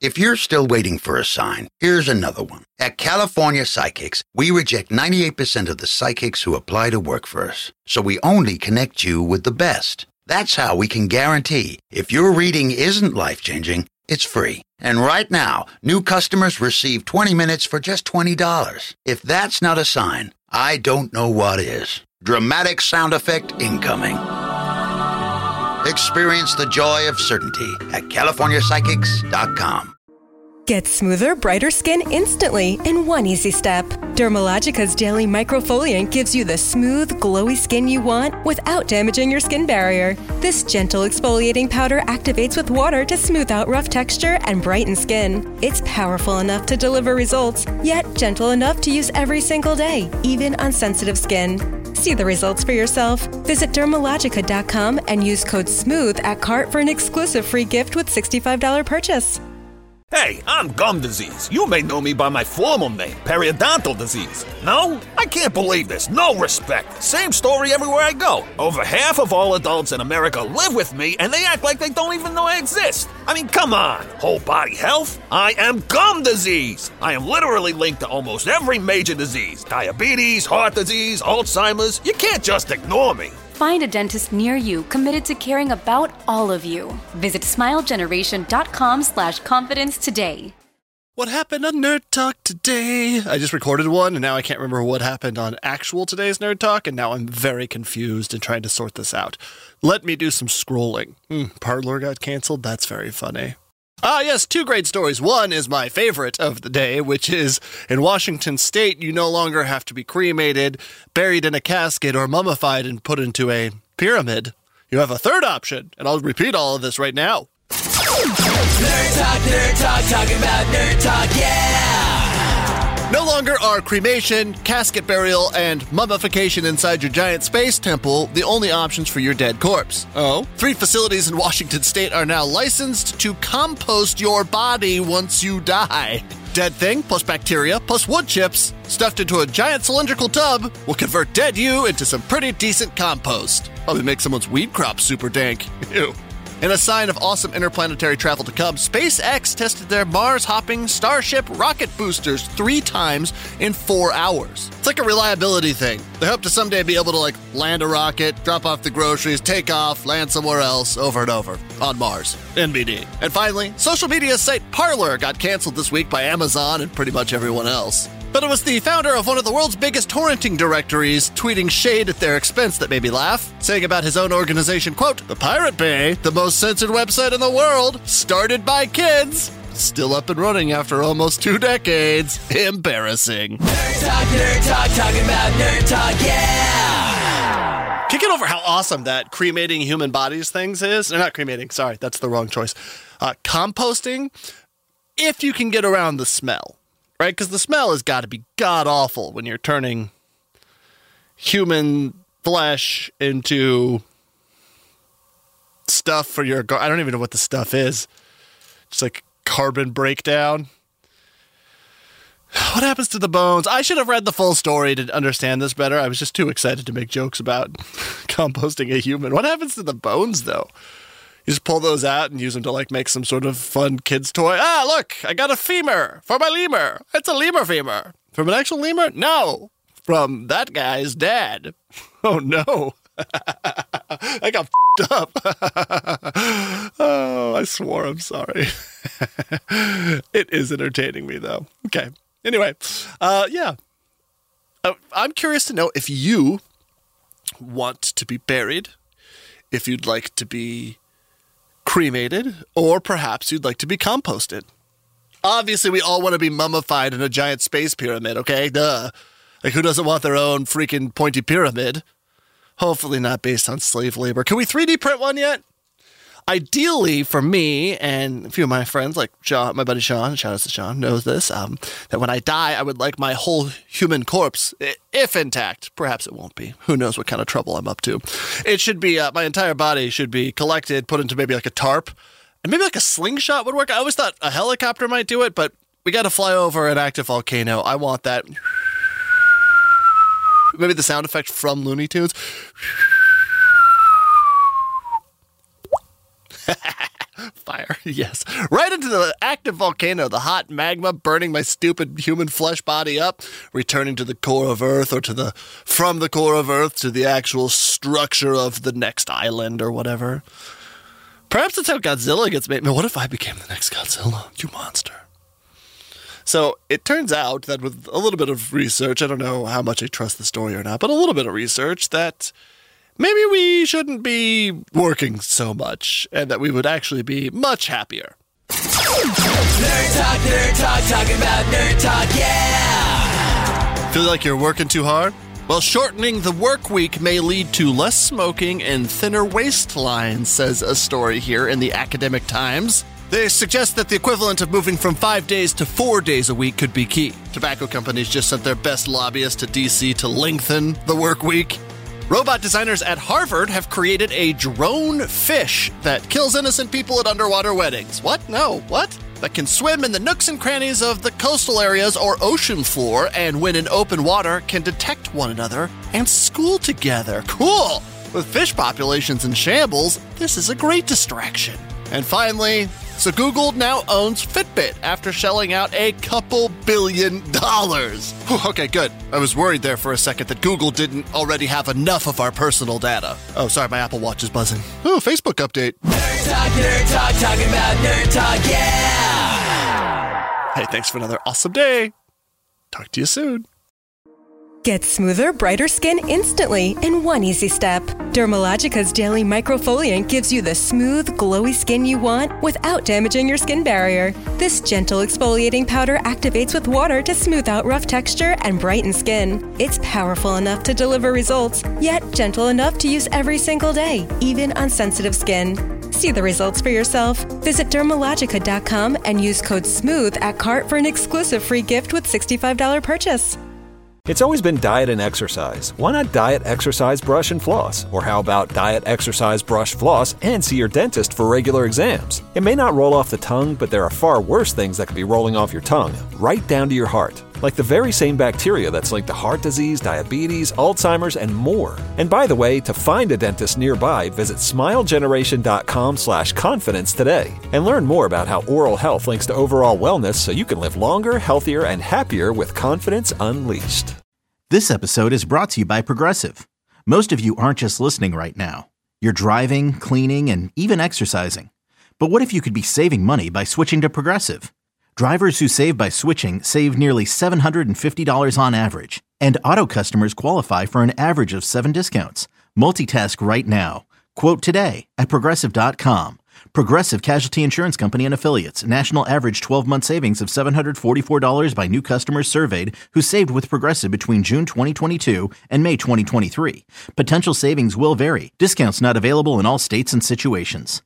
If you're still waiting for a sign, here's another one. At California Psychics, we reject 98% of the psychics who apply to work for us. So we only connect you with the best. That's how we can guarantee if your reading isn't life-changing, it's free. And right now, new customers receive 20 minutes for just $20. If that's not a sign, I don't know what is. Dramatic sound effect incoming. Experience the joy of certainty at CaliforniaPsychics.com. Get smoother, brighter skin instantly in one easy step. Dermalogica's daily microfoliant gives you the smooth, glowy skin you want without damaging your skin barrier. This gentle exfoliating powder activates with water to smooth out rough texture and brighten skin. It's powerful enough to deliver results, yet gentle enough to use every single day, even on sensitive skin. See the results for yourself. Visit Dermalogica.com and use code SMOOTH at cart for an exclusive free gift with $65 purchase. Hey, I'm gum disease. You may know me by my formal name, periodontal disease. No? I can't believe this. No respect. Same story everywhere I go. Over half of all adults in America live with me, and they act like they don't even know I exist. I mean, come on. Whole body health? I am gum disease. I am literally linked to almost every major disease. Diabetes, heart disease, Alzheimer's. You can't just ignore me. Find a dentist near you committed to caring about all of you. Visit smilegeneration.com/confidence today. What happened on Nerd Talk today? I just recorded one, and now I can't remember what happened on actual today's Nerd Talk, and now I'm very confused and trying to sort this out. Let me do some scrolling. Parler got canceled? That's very funny. Yes, two great stories. One is my favorite of the day, which is in Washington State, you no longer have to be cremated, buried in a casket, or mummified and put into a pyramid. You have a third option, and I'll repeat all of this right now. Nerd Talk, talking about Nerd Talk, yeah! No longer are cremation, casket burial, and mummification inside your giant space temple the only options for your dead corpse. Oh? 3 facilities in Washington State are now licensed to compost your body once you die. Dead thing plus bacteria plus wood chips stuffed into a giant cylindrical tub will convert dead you into some pretty decent compost. Probably make someone's weed crop super dank. Ew. In a sign of awesome interplanetary travel to come, SpaceX tested their Mars-hopping Starship rocket boosters 3 times in 4 hours. It's like a reliability thing. They hope to someday be able to, land a rocket, drop off the groceries, take off, land somewhere else, over and over, on Mars. NBD. And finally, social media site Parler got canceled this week by Amazon and pretty much everyone else. But it was the founder of one of the world's biggest torrenting directories tweeting shade at their expense that made me laugh, saying about his own organization, quote, "The Pirate Bay, the most censored website in the world, started by kids, still up and running after almost 2 decades. Embarrassing." Nerd Talk, talking about Nerd Talk, yeah! Can you get over how awesome that cremating human bodies things is? Or not cremating, sorry, that's the wrong choice. Composting, if you can get around the smell. Right? Because the smell has got to be god-awful when you're turning human flesh into stuff for your... I don't even know what the stuff is. Just like carbon breakdown. What happens to the bones? I should have read the full story to understand this better. I was just too excited to make jokes about composting a human. What happens to the bones, though? You just pull those out and use them to, make some sort of fun kid's toy. Ah, look, I got a femur for my lemur. It's a lemur femur. From an actual lemur? No. From that guy's dad. Oh, no. I got f***ed up. Oh, I swore. I'm sorry. It is entertaining me, though. Okay. Anyway, yeah. I'm curious to know if you want to be buried, if you'd like to be cremated, or perhaps you'd like to be composted. Obviously, we all want to be mummified in a giant space pyramid, okay? Duh. Who doesn't want their own freaking pointy pyramid? Hopefully not based on slave labor. Can we 3D print one yet? Ideally, for me and a few of my friends, like Sean, my buddy Sean, shout out to Sean, knows this, that when I die, I would like my whole human corpse, if intact. Perhaps it won't be. Who knows what kind of trouble I'm up to. It should be, my entire body should be collected, put into maybe a tarp, and maybe a slingshot would work. I always thought a helicopter might do it, but we got to fly over an active volcano. I want that. Maybe the sound effect from Looney Tunes. Fire, yes. Right into the active volcano, the hot magma burning my stupid human flesh body up, returning to the core of Earth or from the core of Earth to the actual structure of the next island or whatever. Perhaps that's how Godzilla gets made. Man, what if I became the next Godzilla? You monster. So it turns out that with a little bit of research, I don't know how much I trust the story or not, but a little bit of research that maybe we shouldn't be working so much and that we would actually be much happier. Nerd talk, talking about nerd talk, yeah! Feel like you're working too hard? Well, shortening the work week may lead to less smoking and thinner waistlines, says a story here in the Academic Times. They suggest that the equivalent of moving from 5 days to 4 days a week could be key. Tobacco companies just sent their best lobbyists to D.C. to lengthen the work week. Robot designers at Harvard have created a drone fish that kills innocent people at underwater weddings. What? No, what? That can swim in the nooks and crannies of the coastal areas or ocean floor, and when in open water, can detect one another and school together. Cool! With fish populations in shambles, this is a great distraction. And finally, so Google now owns Fitbit after shelling out a couple $2 billion. Whew, okay, good. I was worried there for a second that Google didn't already have enough of our personal data. Oh, sorry, my Apple Watch is buzzing. Oh, Facebook update. Nerd talk, talking about nerd talk, yeah! Hey, thanks for another awesome day. Talk to you soon. Get smoother, brighter skin instantly in one easy step. Dermalogica's Daily Microfoliant gives you the smooth, glowy skin you want without damaging your skin barrier. This gentle exfoliating powder activates with water to smooth out rough texture and brighten skin. It's powerful enough to deliver results, yet gentle enough to use every single day, even on sensitive skin. See the results for yourself. Visit Dermalogica.com and use code SMOOTH at cart for an exclusive free gift with $65 purchase. It's always been diet and exercise. Why not diet, exercise, brush, and floss? Or how about diet, exercise, brush, floss, and see your dentist for regular exams? It may not roll off the tongue, but there are far worse things that could be rolling off your tongue, right down to your heart. Like the very same bacteria that's linked to heart disease, diabetes, Alzheimer's, and more. And by the way, to find a dentist nearby, visit smilegeneration.com/confidence today and learn more about how oral health links to overall wellness so you can live longer, healthier, and happier with confidence unleashed. This episode is brought to you by Progressive. Most of you aren't just listening right now. You're driving, cleaning, and even exercising. But what if you could be saving money by switching to Progressive? Drivers who save by switching save nearly $750 on average. And auto customers qualify for an average of 7 discounts. Multitask right now. Quote today at Progressive.com. Progressive Casualty Insurance Company and Affiliates. National average 12-month savings of $744 by new customers surveyed who saved with Progressive between June 2022 and May 2023. Potential savings will vary. Discounts not available in all states and situations.